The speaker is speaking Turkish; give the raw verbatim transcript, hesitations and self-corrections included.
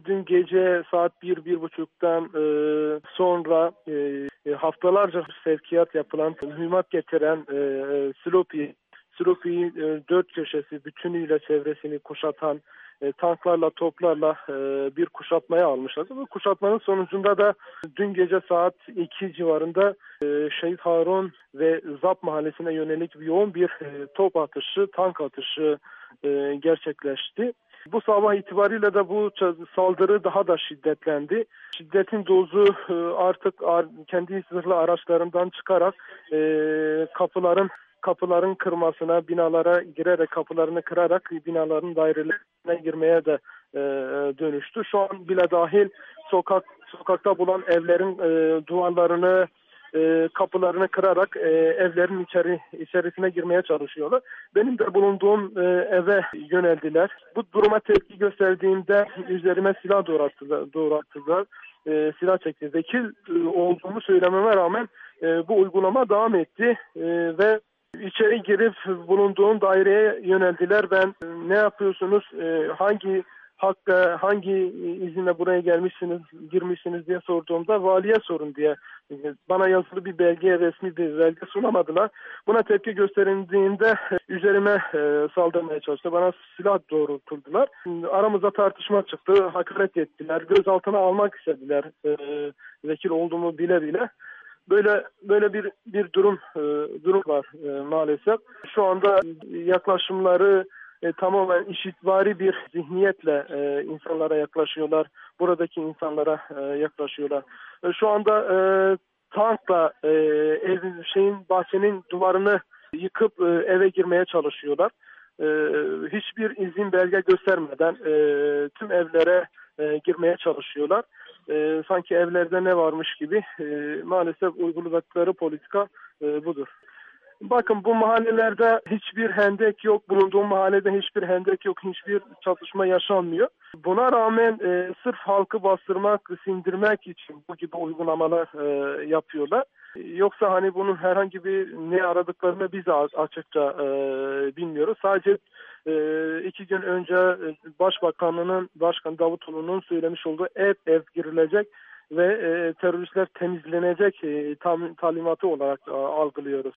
dün gece saat bir bir buçuktan e, sonra e, haftalarca sevkiyat yapılan, mühimmat getiren e, Silopi, Silopi'yi e, dört köşesi bütünüyle çevresini kuşatan e, tanklarla, toplarla e, bir kuşatmaya almışlardı. Bu kuşatmanın sonucunda da dün gece saat iki civarında e, Şehit Harun ve Zap mahallesine yönelik yoğun bir e, top atışı, tank atışı e, gerçekleşti. Bu sabah itibariyle de bu saldırı daha da şiddetlendi. Şiddetin dozu artık kendi zırhlı araçlarından çıkarak kapıların kapıların kırmasına, binalara girerek kapılarını kırarak binaların dairelerine girmeye de dönüştü. Şu an bile dahil sokak sokakta bulan evlerin duvarlarını, E, kapılarını kırarak e, evlerin içeri içerisine girmeye çalışıyorlar. Benim de bulunduğum e, eve yöneldiler. Bu duruma tepki gösterdiğimde üzerime silah doğrattılar. doğrattılar. E, silah çekti. Vekil e, olduğumu söylememe rağmen e, bu uygulama devam etti e, ve içeri girip bulunduğum daireye yöneldiler. Ben e, ne yapıyorsunuz? E, hangi Hakkı hangi izinle buraya gelmişsiniz, girmişsiniz diye sorduğumda valiye sorun diye bana yazılı bir belge, resmi bir belge sunamadılar. Buna tepki gösterildiğinde üzerime e, saldırmaya çalıştı. Bana silah doğrultuldular. Aramızda tartışma çıktı, hakaret ettiler, gözaltına almak istediler e, vekil olduğumu bile bile. Böyle böyle bir bir durum e, durum var e, maalesef. Şu anda yaklaşımları E, tamamen işitvari bir zihniyetle e, insanlara yaklaşıyorlar. Buradaki insanlara e, yaklaşıyorlar. E, şu anda e, tankla e, evin şeyin bahçenin duvarını yıkıp e, eve girmeye çalışıyorlar. E, hiçbir izin belge göstermeden e, tüm evlere e, girmeye çalışıyorlar. E, sanki evlerde ne varmış gibi e, maalesef uyguladıkları politika e, budur. Bakın bu mahallelerde hiçbir hendek yok. Bulunduğum mahallede hiçbir hendek yok. Hiçbir çatışma yaşanmıyor. Buna rağmen e, sırf halkı bastırmak, sindirmek için bu gibi uygulamalar e, yapıyorlar. Yoksa hani bunun herhangi bir ne aradıklarını biz açıkça e, bilmiyoruz. Sadece e, iki gün önce Başbakanının, Başkan Davutoğlu'nun söylemiş olduğu ev ev girilecek ve e, teröristler temizlenecek e, tam, talimatı olarak e, algılıyoruz.